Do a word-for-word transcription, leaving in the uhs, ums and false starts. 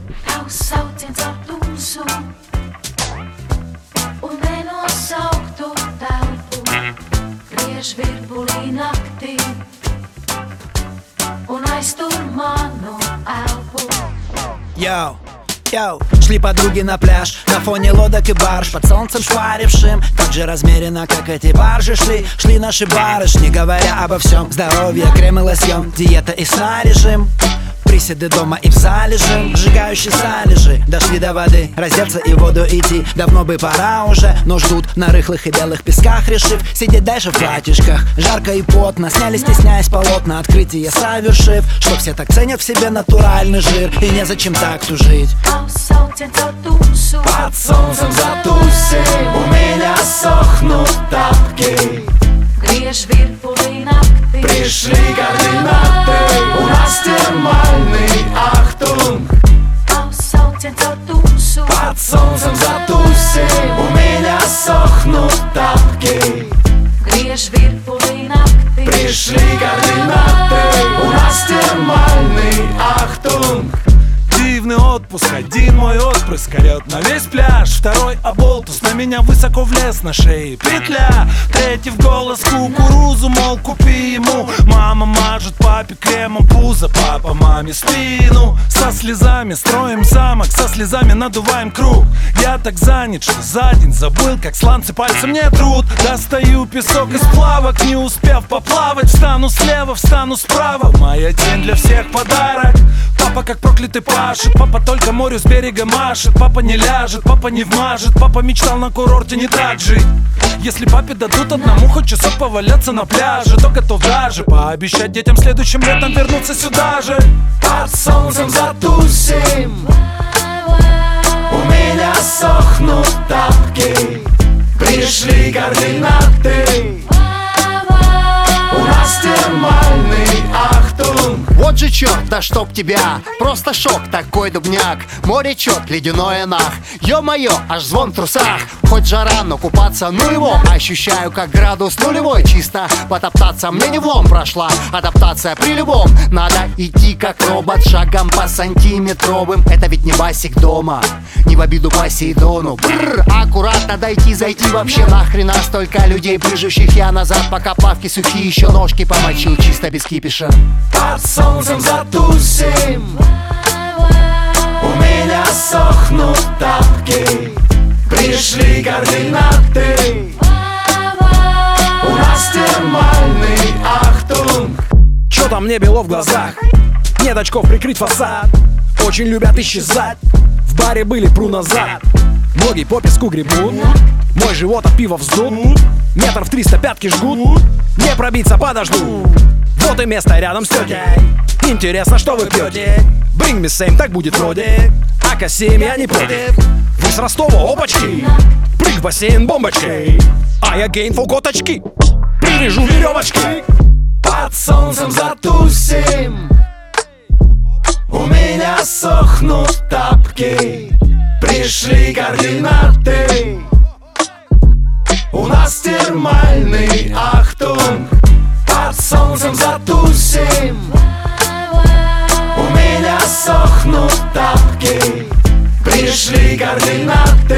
Sauciens ar tumsu un nenosauktu telpu, griež virbulī naktī un aiztur manu elpu. Йоу, йоу, шли подруги на пляж на фоне лодок и барж, под солнцем шпарившим, так же размеренно, как эти баржи. Шли, шли наши барышни, говоря обо всем: здоровье, крем и лосьон, диета и сна режим, приседы дома и в зале же, сжигающие залежи. Дошли до воды, раздеться и в воду идти. Давно бы пора уже, но ждут на рыхлых и белых песках, решив сидеть дальше в платьишках. Жарко и потно, сняли, стесняясь полотна, открытие совершив, что все так ценят в себе натуральный жир, и незачем так тужить. Под солнцем затусим, у меня сохнут тапки, griež virbulī naktī, пришли координаты, у нас термальный ахтунг. Под солнцем затусим, у меня сохнут тапки, griež virbulī naktī, пришли координаты, у нас термальный ахтунг. Дивный отпуск, один мой отпрыск орет на весь пляж, второй оболтус на меня высоко влез, на шее петля, третий в голос кукурузу, мол, купи ему. Мама мажет папе кремом пузо, папа маме спину. Со слезами строим замок, со слезами надуваем круг. Я так занят, что за день забыл, как сланцы пальцем не трут. Достаю песок из плавок, не успев поплавать. Встану слева, встану справа, моя тень для всех подарок. Папа как проклятый пашет, папа только морю с берега машет. Папа не ляжет, папа не вмажет, папа мечтал на курорте не так жить. Если папе дадут одному хоть часок поваляться на пляже, то готов даже пообещать детям следующим летом вернуться сюда же. Под солнцем затусим, у меня сохнут тапки, пришли координаты, у нас термальный ахтунг. Вот же черт, да чтоб тебя, просто шок, такой дубняк. Море чет, ледяное нах, ё-моё, аж звон в трусах. Хоть жара, но купаться ну его. Ощущаю, как градус нулевой, чисто потоптаться мне не влом. Прошла адаптация при любом. Надо идти как робот, шагом по сантиметровым. Это ведь не басик дома, не в обиду Посейдону. Бррр, аккуратно дойти, зайти, вообще нахрена столько людей, прыжущих я назад, пока плавки сухие, еще ножки помочу, чисто без кипиша. Под солнцем затусим, у меня сохнут тапки, пришли координаты, у нас термальный ахтунг. Чё там мне бело в глазах? Нет очков прикрыть фасад. Очень любят исчезать. В баре были, пру назад. Ноги по песку гребут. Мой живот от пива вздут. Метров триста пятки жгут. Не пробиться подожду. Вот и место рядом с тетей. Интересно, что вы пьете? Bring me same, так будет вроде. АК семь, я не против. Вы с Ростова, опачки. Прыг в бассейн бомбочкой. А я гейн фолкот очки. Привяжу веревочки. Под солнцем затусим, у меня сохнут тапки, пришли координаты, у нас термальный ахтунг. Под солнцем затусим, у меня сохнут тапки, пришли координаты,